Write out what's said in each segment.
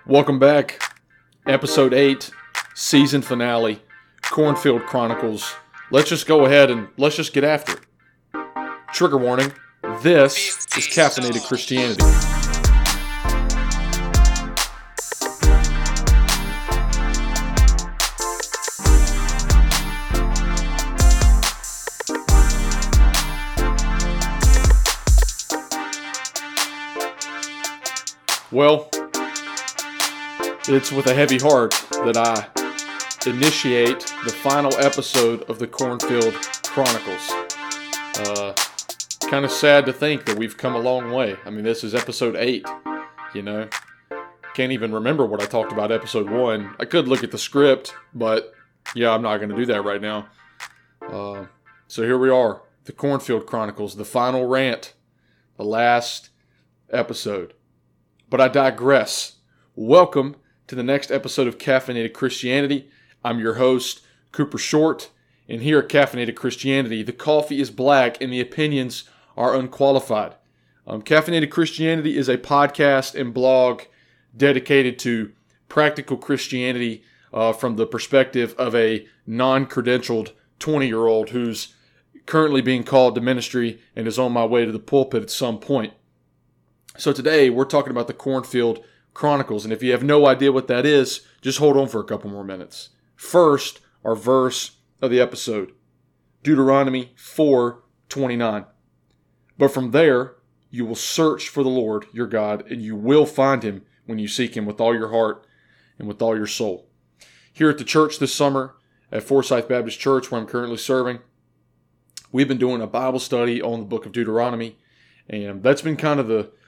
Welcome back. Episode 8, season finale, Cornfield Chronicles. Let's just go ahead and let's just get after it. Trigger warning, this is Caffeinated Christianity. Well, it's with a heavy heart that I initiate the final episode of the Cornfield Chronicles. Kind of sad to think that we've come a long way. I mean, this is episode 8, you know. Can't even remember what I talked about episode 1. I could look at the script, but yeah, I'm not going to do that right now. So here we are, the Cornfield Chronicles, the final rant, the last episode. But I digress. Welcome to the next episode of Caffeinated Christianity. I'm your host, Cooper Short, and here at Caffeinated Christianity, the coffee is black and the opinions are unqualified. Caffeinated Christianity is a podcast and blog dedicated to practical Christianity from the perspective of a non-credentialed 20-year-old who's currently being called to ministry and is on my way to the pulpit at some point. So today, we're talking about the Cornfield Chronicles, and if you have no idea what that is, just hold on for a couple more minutes. First, our verse of the episode, Deuteronomy 4:29. But from there, you will search for the Lord your God, and you will find him when you seek him with all your heart and with all your soul. Here at the church this summer, at Forsyth Baptist Church, where I'm currently serving, we've been doing a Bible study on the book of Deuteronomy, and that's been kind of the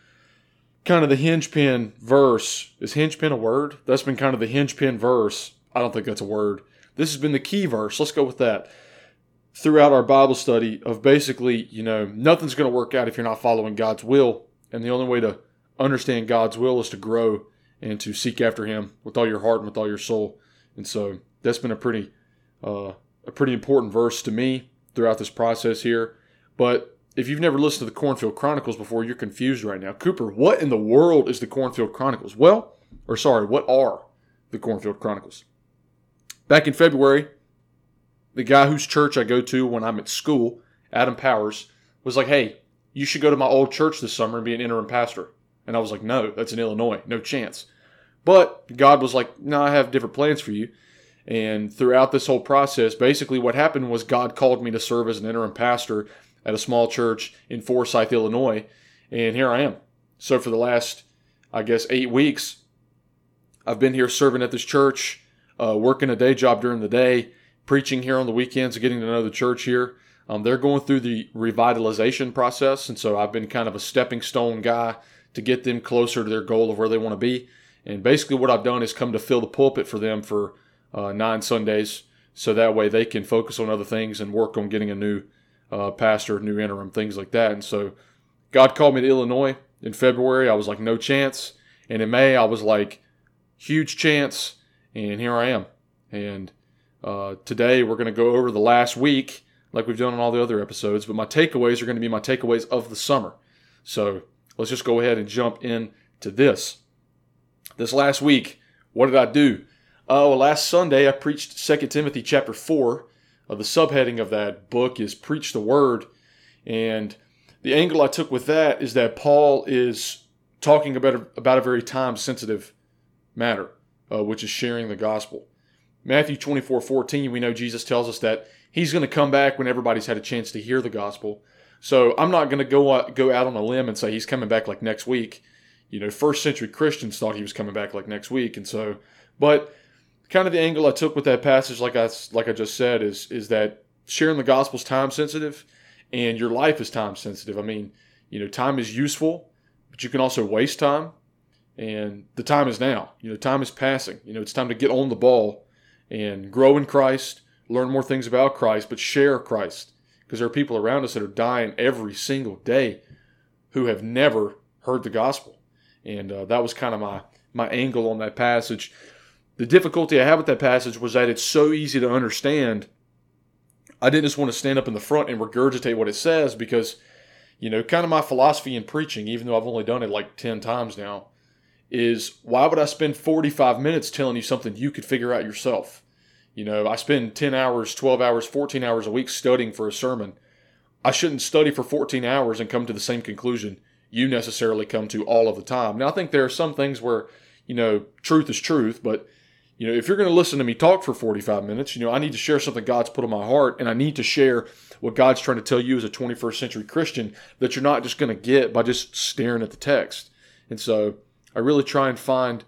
hinge pin verse. Is hinge pin a word? That's been kind of the hinge pin verse. I don't think that's a word. This has been the key verse. Let's go with that. Throughout our Bible study of basically, nothing's going to work out if you're not following God's will. And the only way to understand God's will is to grow and to seek after him with all your heart and with all your soul. And so that's been a pretty important verse to me throughout this process here. But if you've never listened to the Cornfield Chronicles before, you're confused right now. Cooper, what in the world is the Cornfield Chronicles? What are the Cornfield Chronicles? Back in February, the guy whose church I go to when I'm at school, Adam Powers, was like, hey, you should go to my old church this summer and be an interim pastor. And I was like, no, that's in Illinois. No chance. But God was like, no, I have different plans for you. And throughout this whole process, basically what happened was God called me to serve as an interim pastor at a small church in Forsyth, Illinois, and here I am. So for the last, 8 weeks, I've been here serving at this church, working a day job during the day, preaching here on the weekends, getting to know the church here. They're going through the revitalization process, and so I've been kind of a stepping stone guy to get them closer to their goal of where they want to be. And basically what I've done is come to fill the pulpit for them for 9 Sundays, so that way they can focus on other things and work on getting a new pastor, new interim, things like that. And so God called me to Illinois in February. I was like, no chance. And in May, I was like, huge chance. And here I am. And today we're going to go over the last week like we've done on all the other episodes. But my takeaways are going to be my takeaways of the summer. So let's just go ahead and jump into this. This last week, what did I do? Last Sunday, I preached 2 Timothy chapter 4. The subheading of that book is Preach the Word, and the angle I took with that is that Paul is talking about a very time-sensitive matter, which is sharing the gospel. Matthew 24:14, we know Jesus tells us that he's going to come back when everybody's had a chance to hear the gospel. So I'm not going to go out on a limb and say he's coming back like next week. First century Christians thought he was coming back like next week, and so, but kind of the angle I took with that passage, like I just said, is that sharing the gospel is time sensitive, and your life is time sensitive. I mean, time is useful, but you can also waste time, and the time is now. Time is passing. It's time to get on the ball and grow in Christ, learn more things about Christ, but share Christ, because there are people around us that are dying every single day who have never heard the gospel, and that was kind of my angle on that passage. The difficulty I have with that passage was that it's so easy to understand. I didn't just want to stand up in the front and regurgitate what it says because, kind of my philosophy in preaching, even though I've only done it like 10 times now, is why would I spend 45 minutes telling you something you could figure out yourself? I spend 10 hours, 12 hours, 14 hours a week studying for a sermon. I shouldn't study for 14 hours and come to the same conclusion you necessarily come to all of the time. Now, I think there are some things where, truth is truth, but, if you're going to listen to me talk for 45 minutes, I need to share something God's put on my heart, and I need to share what God's trying to tell you as a 21st century Christian that you're not just going to get by just staring at the text. And so I really try and find,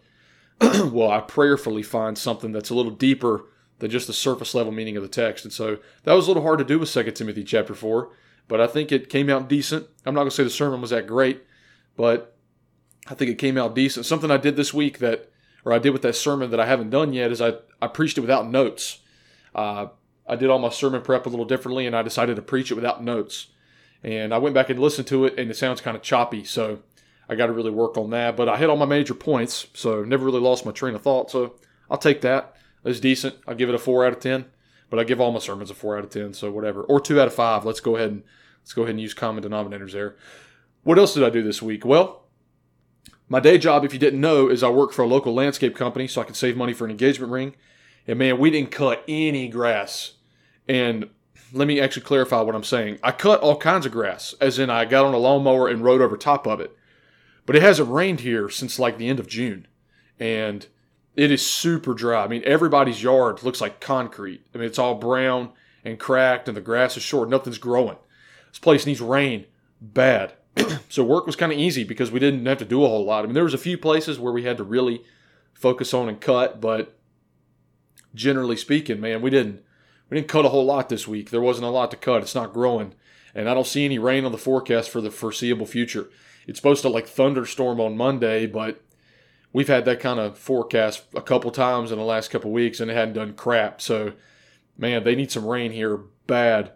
I prayerfully find something that's a little deeper than just the surface level meaning of the text. And so that was a little hard to do with 2 Timothy chapter 4, but I think it came out decent. I'm not going to say the sermon was that great, but I think it came out decent. Something I did this week I did with that sermon that I haven't done yet is I preached it without notes. I did all my sermon prep a little differently, and I decided to preach it without notes. And I went back and listened to it, and it sounds kind of choppy, so I got to really work on that. But I hit all my major points, so never really lost my train of thought. So I'll take that. It's decent. I'll give it a 4 out of 10. But I give all my sermons a 4 out of 10, so whatever. Or 2 out of 5. Let's go ahead and use common denominators there. What else did I do this week? Well, my day job, if you didn't know, is I work for a local landscape company so I can save money for an engagement ring. And man, we didn't cut any grass. And let me actually clarify what I'm saying. I cut all kinds of grass, as in I got on a lawnmower and rode over top of it. But it hasn't rained here since like the end of June. And it is super dry. I mean, everybody's yard looks like concrete. I mean, it's all brown and cracked and the grass is short. Nothing's growing. This place needs rain bad. So work was kind of easy because we didn't have to do a whole lot. I mean, there was a few places where we had to really focus on and cut, but generally speaking, man, we didn't cut a whole lot this week. There wasn't a lot to cut. It's not growing. And I don't see any rain on the forecast for the foreseeable future. It's supposed to like thunderstorm on Monday, but we've had that kind of forecast a couple times in the last couple weeks, and it hadn't done crap. So, man, they need some rain here bad.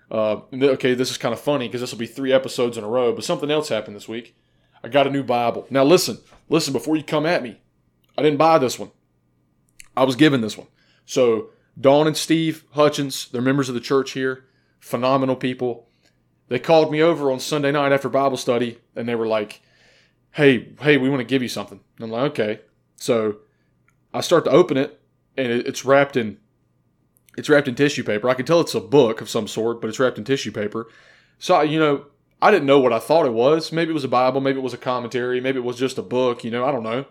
Okay, this is kind of funny because this will be 3 episodes in a row, but something else happened this week. I got a new Bible. Now, listen, before you come at me. I didn't buy this one. I was given this one. So, Dawn and Steve Hutchins, they're members of the church here, phenomenal people. They called me over on Sunday night after Bible study, and they were like, hey, we want to give you something. And I'm like, okay. So I start to open it, and it's wrapped in tissue paper. I can tell it's a book of some sort, but it's wrapped in tissue paper. So, I didn't know what I thought it was. Maybe it was a Bible. Maybe it was a commentary. Maybe it was just a book. I don't know.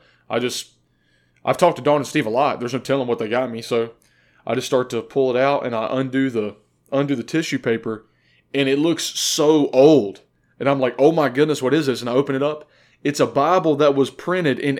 I've talked to Dawn and Steve a lot. There's no telling what they got me. So I just start to pull it out, and I undo the tissue paper, and it looks so old. And I'm like, oh my goodness, what is this? And I open it up. It's a Bible that was printed in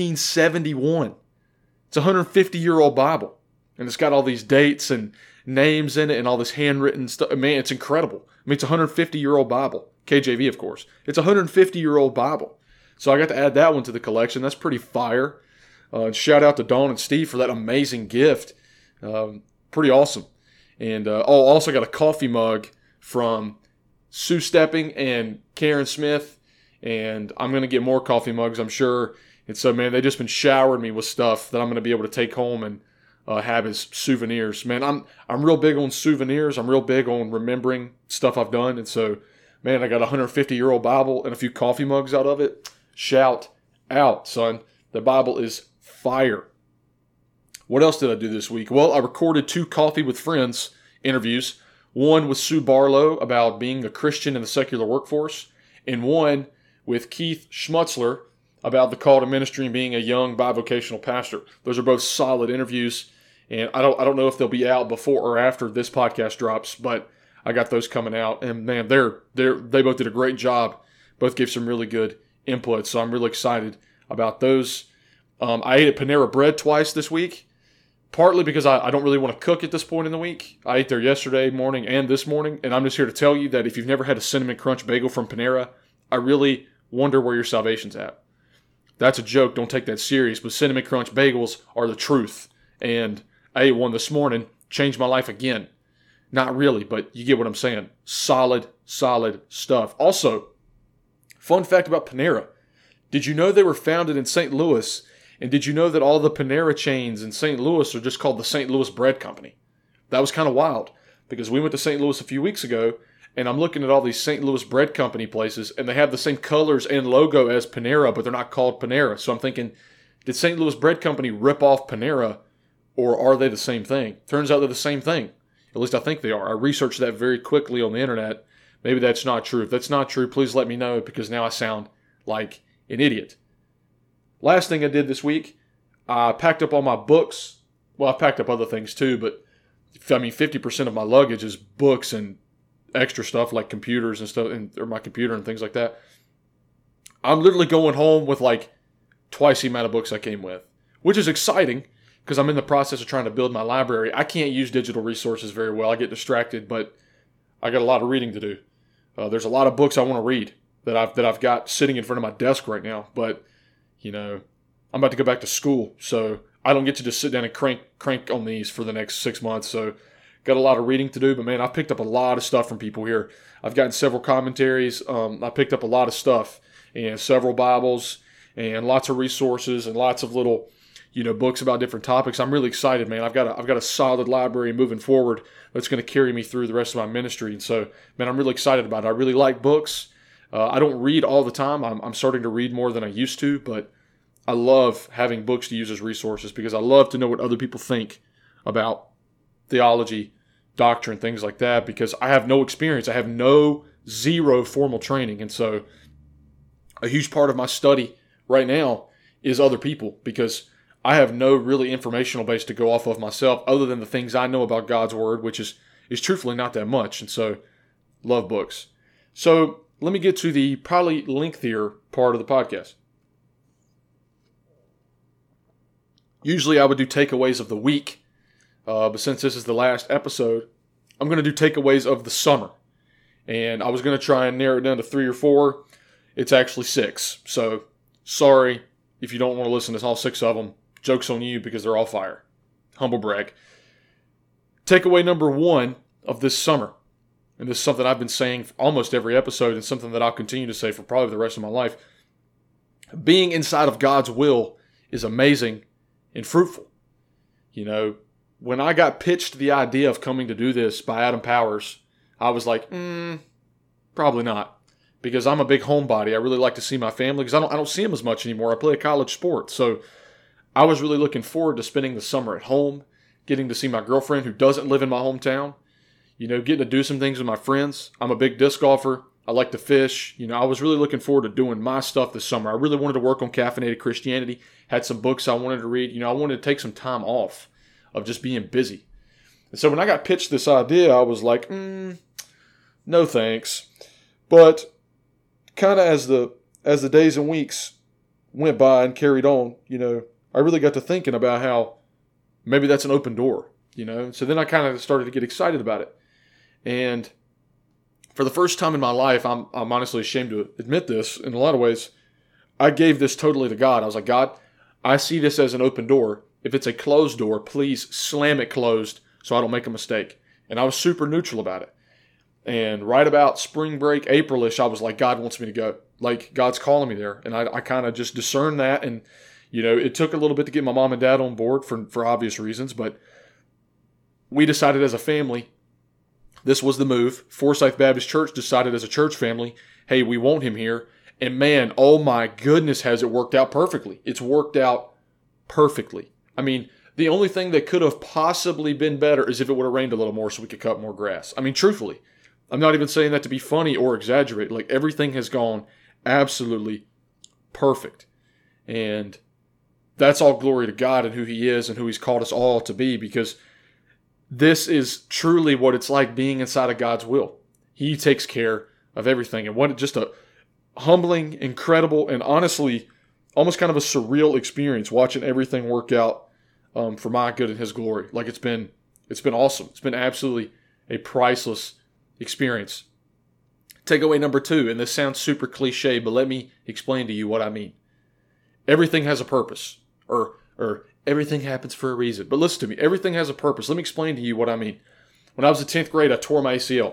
1871. It's a 150-year-old Bible. And it's got all these dates and names in it and all this handwritten stuff. Man, it's incredible. I mean, it's a 150-year-old Bible. KJV, of course. It's a 150-year-old Bible. So I got to add that one to the collection. That's pretty fire. Shout out to Dawn and Steve for that amazing gift. Pretty awesome. And also got a coffee mug from Sue Stepping and Karen Smith. And I'm going to get more coffee mugs, I'm sure. And so, man, they've just been showering me with stuff that I'm going to be able to take home and have as souvenirs. Man, I'm real big on souvenirs. I'm real big on remembering stuff I've done. And so, man, I got a 150-year-old Bible and a few coffee mugs out of it. Shout out, son. The Bible is fire. What else did I do this week? Well, I recorded 2 Coffee with Friends interviews. One with Sue Barlow about being a Christian in the secular workforce, and one with Keith Schmutzler about the call to ministry and being a young bivocational pastor. Those are both solid interviews, and I don't know if they'll be out before or after this podcast drops, but I got those coming out, and man, they both did a great job. Both gave some really good input, so I'm really excited about those. I ate at Panera Bread twice this week, partly because I don't really want to cook at this point in the week. I ate there yesterday morning and this morning, and I'm just here to tell you that if you've never had a Cinnamon Crunch bagel from Panera, I really wonder where your salvation's at. That's a joke. Don't take that serious, but Cinnamon Crunch bagels are the truth. And I ate one this morning, changed my life again. Not really, but you get what I'm saying. Solid stuff. Also, fun fact about Panera. Did you know they were founded in St. Louis? And did you know that all the Panera chains in St. Louis are just called the St. Louis Bread Company? That was kind of wild, because we went to St. Louis a few weeks ago, and I'm looking at all these St. Louis Bread Company places, and they have the same colors and logo as Panera, but they're not called Panera. So I'm thinking, did St. Louis Bread Company rip off Panera, or are they the same thing? Turns out they're the same thing. At least I think they are. I researched that very quickly on the internet. Maybe that's not true. If that's not true, please let me know, because now I sound like an idiot. Last thing I did this week, I packed up all my books. Well, I packed up other things too, but 50% of my luggage is books and extra stuff like computers and stuff, or my computer and things like that. I'm literally going home with like twice the amount of books I came with, which is exciting because I'm in the process of trying to build my library. I can't use digital resources very well. I get distracted, but I got a lot of reading to do. There's a lot of books I want to read that I've got sitting in front of my desk right now, but I'm about to go back to school, so I don't get to just sit down and crank on these for the next 6 months. So got a lot of reading to do, but man, I've picked up a lot of stuff from people here. I've gotten several commentaries. I picked up a lot of stuff and several Bibles and lots of resources and lots of little, books about different topics. I'm really excited, man. I've got a solid library moving forward that's going to carry me through the rest of my ministry. And so, man, I'm really excited about it. I really like books. I don't read all the time. I'm starting to read more than I used to, but I love having books to use as resources because I love to know what other people think about theology, doctrine, things like that, because I have no experience. I have zero formal training. And so a huge part of my study right now is other people, because I have no really informational base to go off of myself other than the things I know about God's Word, which is truthfully not that much. And so love books. So let me get to the probably lengthier part of the podcast. Usually I would do takeaways of the week, but since this is the last episode, I'm going to do takeaways of the summer. And I was going to try and narrow it down to 3 or 4. It's actually 6. So sorry if you don't want to listen to all 6 of them. Joke's on you because they're all fire. Humble brag. Takeaway number 1 of this summer, and this is something I've been saying for almost every episode and something that I'll continue to say for probably the rest of my life. Being inside of God's will is amazing and fruitful. When I got pitched the idea of coming to do this by Adam Powers, I was like, probably not. Because I'm a big homebody. I really like to see my family because I don't see them as much anymore. I play a college sport. So I was really looking forward to spending the summer at home, getting to see my girlfriend who doesn't live in my hometown, getting to do some things with my friends. I'm a big disc golfer. I like to fish. I was really looking forward to doing my stuff this summer. I really wanted to work on caffeinated Christianity. Had some books I wanted to read. I wanted to take some time off of just being busy. And so when I got pitched this idea, I was like, no thanks. But kind of as the days and weeks went by and carried on, I really got to thinking about how maybe that's an open door, So then I kind of started to get excited about it. And for the first time in my life, I'm honestly ashamed to admit this in a lot of ways, I gave this totally to God. I was like, God, I see this as an open door. If it's a closed door, please slam it closed so I don't make a mistake. And I was super neutral about it. And right about spring break, April-ish, I was like, God wants me to go. Like, God's calling me there. And I kind of just discerned that. And, it took a little bit to get my mom and dad on board for obvious reasons. But we decided as a family, this was the move. Forsyth Baptist Church decided as a church family, hey, we want him here. And man, oh my goodness, has it worked out perfectly. It's worked out perfectly. I mean, the only thing that could have possibly been better is if it would have rained a little more so we could cut more grass. I mean, truthfully, I'm not even saying that to be funny or exaggerate. Like, everything has gone absolutely perfect. And that's all glory to God and who He is and who He's called us all to be, because this is truly what it's like being inside of God's will. He takes care of everything. And what just a humbling, incredible, and honestly, almost kind of a surreal experience watching everything work out for my good and His glory. Like, it's been awesome. It's been absolutely a priceless experience. Takeaway number 2, and this sounds super cliche, but let me explain to you what I mean. Everything has a purpose, or everything happens for a reason. But listen to me, everything has a purpose. Let me explain to you what I mean. When I was in 10th grade, I tore my ACL.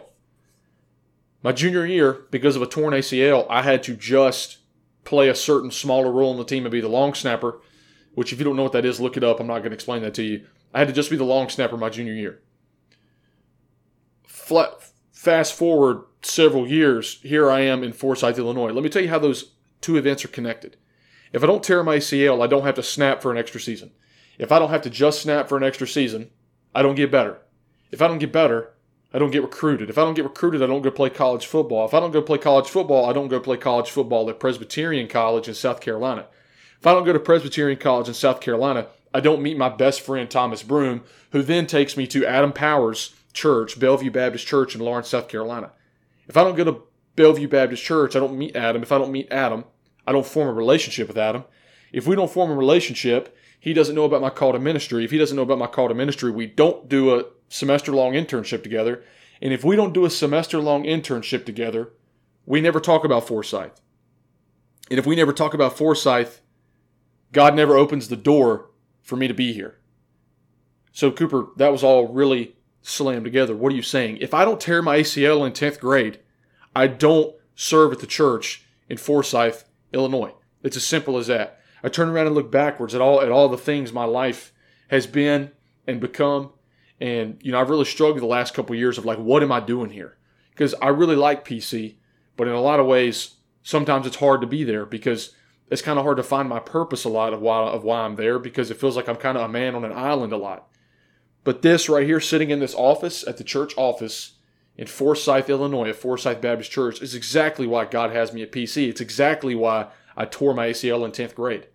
My junior year, because of a torn ACL, I had to just play a certain smaller role in the team and be the long snapper, which if you don't know what that is, look it up. I'm not going to explain that to you. I had to just be the long snapper my junior year. Fast forward several years, here I am in Forsyth, Illinois. Let me tell you how those two events are connected. If I don't tear my ACL, I don't have to snap for an extra season. If I don't have to just snap for an extra season, I don't get better. If I don't get better, I don't get recruited. If I don't get recruited, I don't go play college football. If I don't go play college football, I don't go play college football at Presbyterian College in South Carolina. If I don't go to Presbyterian College in South Carolina, I don't meet my best friend Thomas Broom, who then takes me to Adam Powers Church, Bellevue Baptist Church in Lawrence, South Carolina. If I don't go to Bellevue Baptist Church, I don't meet Adam. If I don't meet Adam, I don't form a relationship with Adam. If we don't form a relationship, he doesn't know about my call to ministry. If he doesn't know about my call to ministry, we don't do a semester-long internship together. And if we don't do a semester-long internship together, we never talk about Forsyth. And if we never talk about Forsyth, God never opens the door for me to be here. So, Cooper, that was all really slammed together. What are you saying? If I don't tear my ACL in 10th grade, I don't serve at the church in Forsyth, Illinois. It's as simple as that. I turn around and look backwards at all the things my life has been and become. And, I've really struggled the last couple of years of what am I doing here? Because I really like PC, but in a lot of ways, sometimes it's hard to be there because it's kind of hard to find my purpose a lot of why I'm there, because it feels like I'm kind of a man on an island a lot. But this right here, sitting in this office, at the church office in Forsyth, Illinois, at Forsyth Baptist Church, is exactly why God has me at PC. It's exactly why I tore my ACL in 10th grade.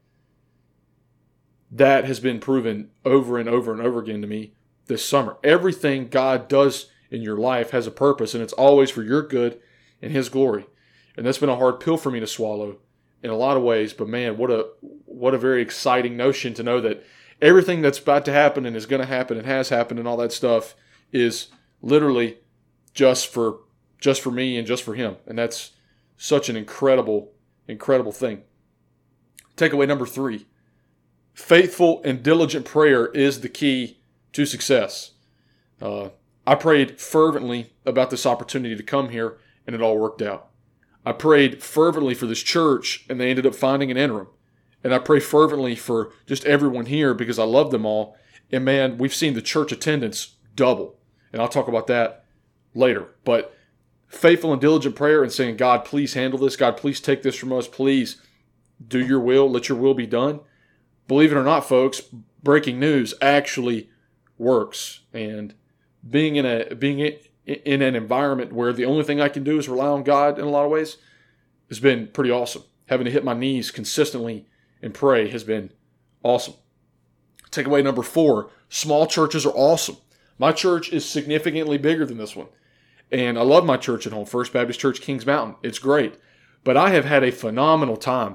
That has been proven over and over and over again to me this summer. Everything God does in your life has a purpose, and it's always for your good and His glory. And that's been a hard pill for me to swallow in a lot of ways, but man, what a very exciting notion to know that everything that's about to happen and is going to happen and has happened and all that stuff is literally just for me and just for Him. And that's such an incredible, incredible thing. Takeaway number 3. Faithful and diligent prayer is the key to success. I prayed fervently about this opportunity to come here, and it all worked out. I prayed fervently for this church, and they ended up finding an interim. And I pray fervently for just everyone here because I love them all. And man, we've seen the church attendance double. And I'll talk about that later. But faithful and diligent prayer and saying, God, please handle this. God, please take this from us. Please do your will. Let your will be done. Believe it or not, folks, breaking news actually works. And being in an environment where the only thing I can do is rely on God in a lot of ways has been pretty awesome. Having to hit my knees consistently and pray has been awesome. Takeaway number 4, small churches are awesome. My church is significantly bigger than this one. And I love my church at home, First Baptist Church, Kings Mountain. It's great. But I have had a phenomenal time.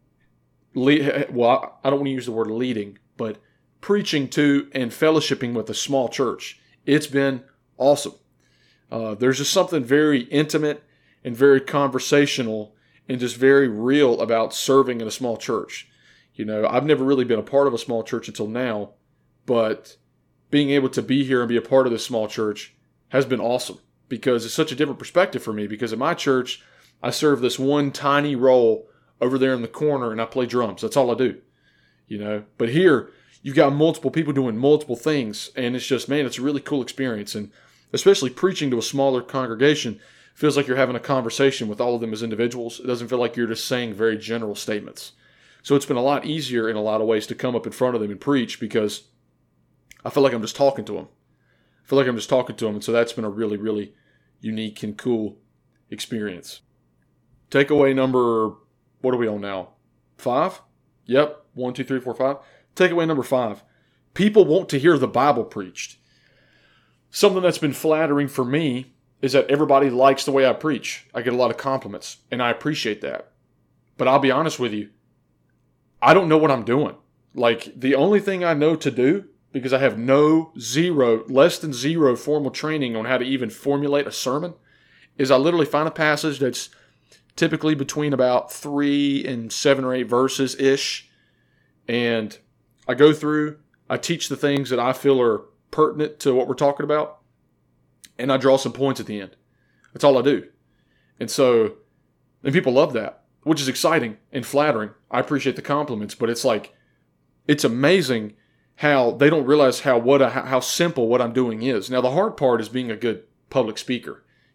Well, I don't want to use the word leading, but preaching to and fellowshipping with a small church. It's been awesome. There's just something very intimate and very conversational and just very real about serving in a small church. I've never really been a part of a small church until now, but being able to be here and be a part of this small church has been awesome because it's such a different perspective for me. Because at my church, I serve this one tiny role over there in the corner and I play drums. That's all I do, But here, you've got multiple people doing multiple things, and it's just, man, it's a really cool experience. And especially preaching to a smaller congregation feels like you're having a conversation with all of them as individuals. It doesn't feel like you're just saying very general statements. So it's been a lot easier in a lot of ways to come up in front of them and preach because I feel like I'm just talking to them. And so that's been a really, really unique and cool experience. Takeaway number, what are we on now? 5? Yep. 1, 2, 3, 4, 5. Takeaway number 5. People want to hear the Bible preached. Something that's been flattering for me is that everybody likes the way I preach. I get a lot of compliments, and I appreciate that. But I'll be honest with you, I don't know what I'm doing. The only thing I know to do, because I have less than zero formal training on how to even formulate a sermon, is I literally find a passage that's typically between about 3 and 7 or 8 verses-ish, and I go through, I teach the things that I feel are pertinent to what we're talking about, and I draw some points at the end. That's all I do. And people love that, which is exciting and flattering. I appreciate the compliments, but it's amazing how they don't realize how simple what I'm doing is. Now, the hard part is being a good public speaker.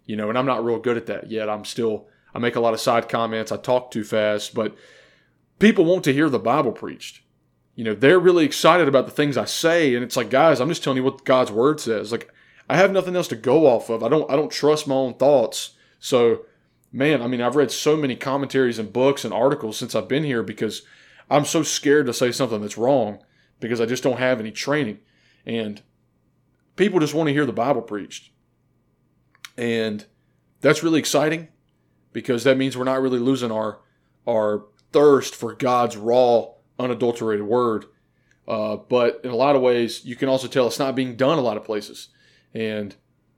and I'm not real good at that yet. I make a lot of side comments. I talk too fast, but people want to hear the Bible preached. They're really excited about the things I say, and it's like, guys, I'm just telling you what God's word says. Like, I have nothing else to go off of. I don't trust my own thoughts. So, man, I've read so many commentaries and books and articles since I've been here because I'm so scared to say something that's wrong because I just don't have any training. And people just want to hear the Bible preached. And that's really exciting because that means we're not really losing our thirst for God's raw, unadulterated word. But in a lot of ways, you can also tell it's not being done a lot of places. And,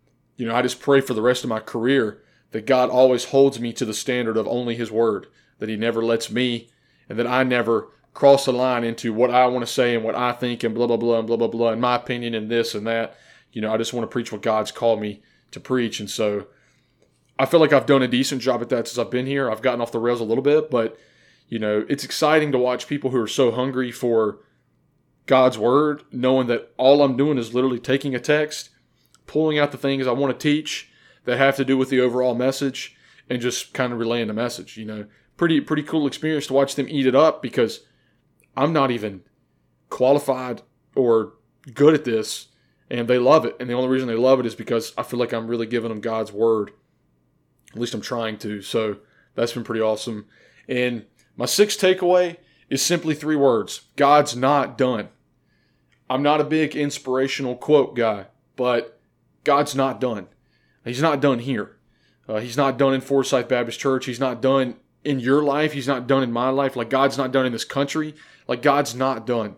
I just pray for the rest of my career that God always holds me to the standard of only His word, that He never lets me, and that I never cross the line into what I want to say and what I think and blah, blah, blah, and blah, blah, blah, and my opinion and this and that. I just want to preach what God's called me to preach. And so I feel like I've done a decent job at that since I've been here. I've gotten off the rails a little bit, but, it's exciting to watch people who are so hungry for God's word, knowing that all I'm doing is literally taking a text, pulling out the things I want to teach that have to do with the overall message, and just kind of relaying the message. Pretty cool experience to watch them eat it up because I'm not even qualified or good at this, and they love it. And the only reason they love it is because I feel like I'm really giving them God's word. At least I'm trying to. So that's been pretty awesome. And my sixth takeaway is simply 3 words. God's not done. I'm not a big inspirational quote guy, but God's not done. He's not done here. He's not done in Forsyth Baptist Church. He's not done in your life. He's not done in my life. Like, God's not done in this country. Like, God's not done.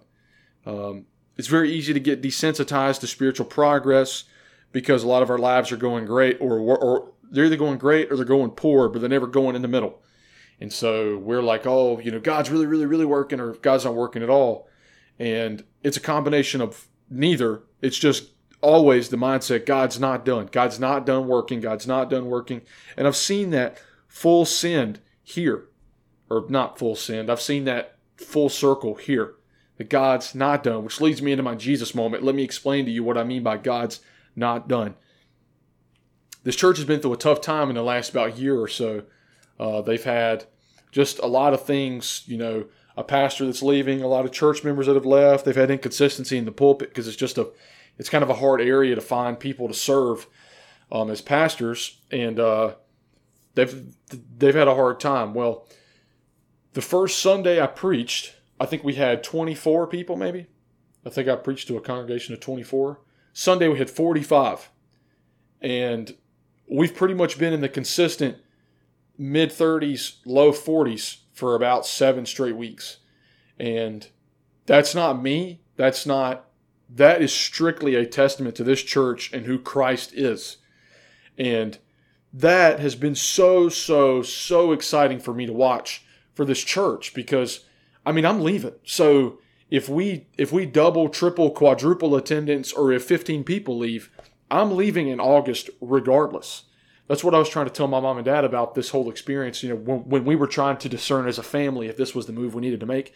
It's very easy to get desensitized to spiritual progress because a lot of our lives are going great, or they're either going great or they're going poor, but they're never going in the middle. And so we're like, oh, God's really, really, really working, or God's not working at all. And it's a combination of neither. It's just always the mindset, God's not done. God's not done working. God's not done working. And I've seen that full send here. Or not full send. I've seen that full circle here. That God's not done, which leads me into my Jesus moment. Let me explain to you what I mean by God's not done. This church has been through a tough time in the last about year or so. They've had just a lot of things, a pastor that's leaving, a lot of church members that have left. They've had inconsistency in the pulpit because it's kind of a hard area to find people to serve as pastors, and they've had a hard time. Well, the first Sunday I preached, I think we had 24 people maybe. I think I preached to a congregation of 24. Sunday we had 45. And we've pretty much been in the consistent mid-30s, low 40s for about 7 straight weeks. And that's not me. That is strictly a testament to this church and who Christ is. And that has been so exciting for me to watch for this church because, I'm leaving. So if we double, triple, quadruple attendance, or if 15 people leave, I'm leaving in August regardless. That's what I was trying to tell my mom and dad about this whole experience. When we were trying to discern as a family if this was the move we needed to make.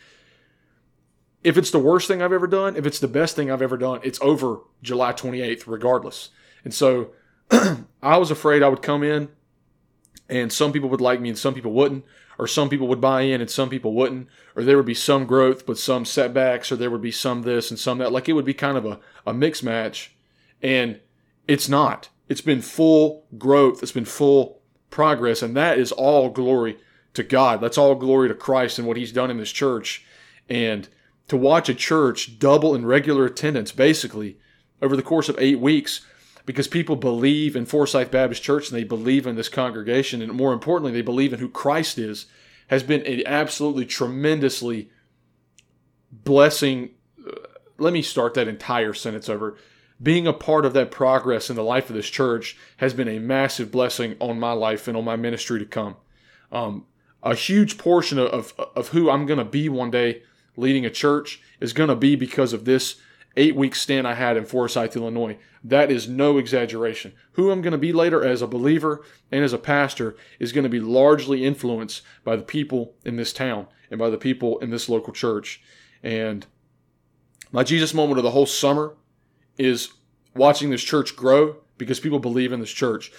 If it's the worst thing I've ever done, if it's the best thing I've ever done, it's over July 28th regardless. And so I was afraid I would come in and some people would like me and some people wouldn't, or some people would buy in and some people wouldn't, or there would be some growth but some setbacks, or there would be some this and some that. Like, it would be kind of a mixed match. And it's not. It's been full growth. It's been full progress. And that is all glory to God. That's all glory to Christ and what He's done in this church. And to watch a church double in regular attendance, basically, over the course of 8 weeks, because people believe in Forsyth Baptist Church and they believe in this congregation, and more importantly, they believe in who Christ is, has been an absolutely tremendously blessing. Let me start that entire sentence over. Being a part of that progress in the life of this church has been a massive blessing on my life and on my ministry to come. A huge portion of who I'm going to be one day leading a church is going to be because of this 8-week stint I had in Forsyth, Illinois. That is no exaggeration. Who I'm going to be later as a believer and as a pastor is going to be largely influenced by the people in this town and by the people in this local church. And my Jesus moment of the whole summer is watching this church grow because people believe in this church.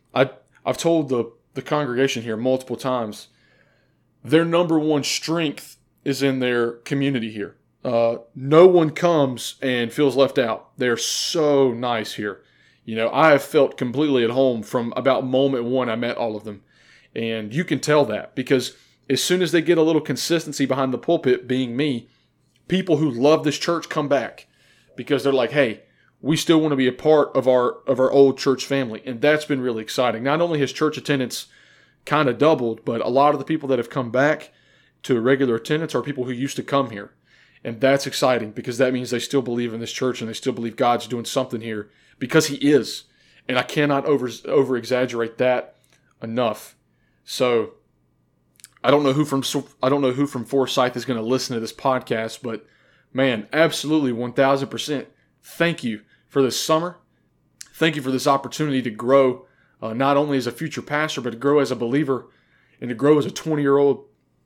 I've told the congregation here multiple times, their number one strength is in their community here. No one comes and feels left out. They're so nice here. I have felt completely at home from about moment one I met all of them. And you can tell that because as soon as they get a little consistency behind the pulpit, being me, people who love this church come back because they're like, hey, we still want to be a part of our old church family. And that's been really exciting. Not only has church attendance kind of doubled, but a lot of the people that have come back to regular attendance are people who used to come here. And that's exciting because that means they still believe in this church and they still believe God's doing something here because He is. And I cannot over exaggerate that enough. So I don't know who from Forsyth is going to listen to this podcast, but man, absolutely 1000%. Thank you for this summer. Thank you for this opportunity to grow, not only as a future pastor, but to grow as a believer and to grow as a 20-year-old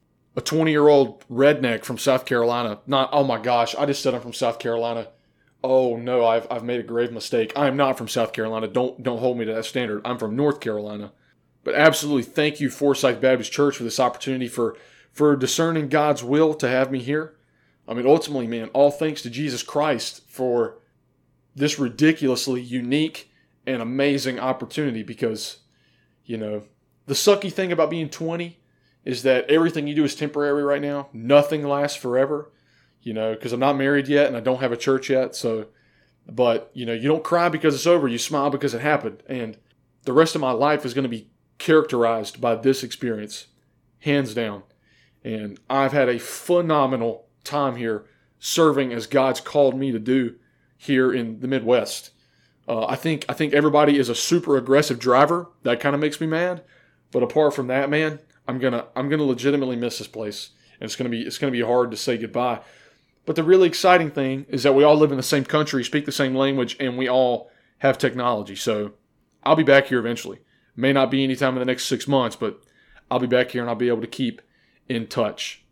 redneck from South Carolina. Oh my gosh, I just said I'm from South Carolina. Oh no, I've made a grave mistake. I am not from South Carolina. Don't hold me to that standard. I'm from North Carolina. But absolutely, thank you, Forsyth Baptist Church, for this opportunity for discerning God's will to have me here. I mean, ultimately, man, all thanks to Jesus Christ for this ridiculously unique and amazing opportunity because, the sucky thing about being 20 is that everything you do is temporary right now. Nothing lasts forever, because I'm not married yet and I don't have a church yet. But you don't cry because it's over. You smile because it happened. And the rest of my life is going to be characterized by this experience, hands down. And I've had a phenomenal time here serving as God's called me to do here in the Midwest. I think everybody is a super aggressive driver. That kind of makes me mad. But apart from that, man, I'm gonna legitimately miss this place, and it's gonna be hard to say goodbye. But the really exciting thing is that we all live in the same country, speak the same language, and we all have technology. So I'll be back here eventually. May not be anytime in the next 6 months, but I'll be back here and I'll be able to keep in touch.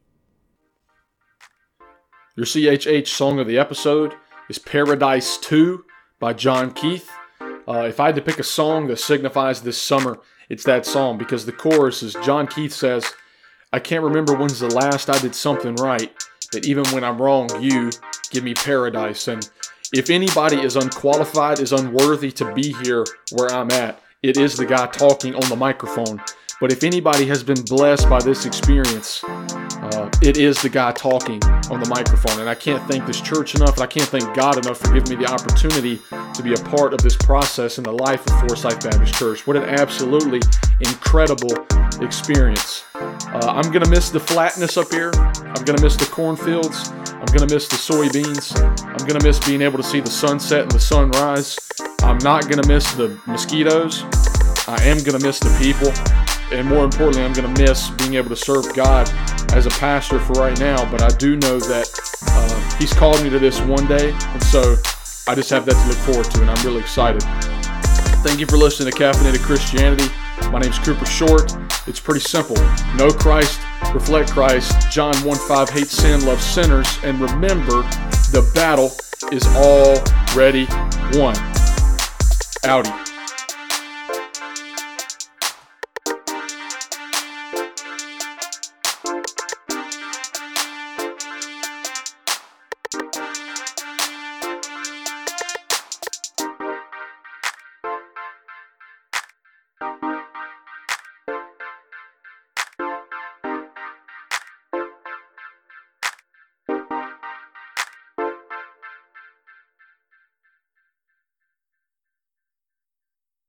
Your CHH song of the episode is Paradise 2 by John Keith. If I had to pick a song that signifies this summer, it's that song because the chorus is John Keith says, I can't remember when's the last I did something right, but even when I'm wrong, you give me paradise. And if anybody is unqualified, is unworthy to be here where I'm at, it is the guy talking on the microphone. But if anybody has been blessed by this experience, it is the guy talking on the microphone. And I can't thank this church enough, and I can't thank God enough for giving me the opportunity to be a part of this process in the life of Forsyth Baptist Church. What an absolutely incredible experience. I'm going to miss the flatness up here. I'm going to miss the cornfields. I'm going to miss the soybeans. I'm going to miss being able to see the sunset and the sunrise. I'm not going to miss the mosquitoes. I am going to miss the people. And more importantly, I'm going to miss being able to serve God as a pastor for right now. But I do know that He's called me to this one day. And so I just have that to look forward to, and I'm really excited. Thank you for listening to Caffeinated Christianity. My name's Cooper Short. It's pretty simple. Know Christ, reflect Christ. John 1:5, hate sin, love sinners. And remember, the battle is already won. Audi.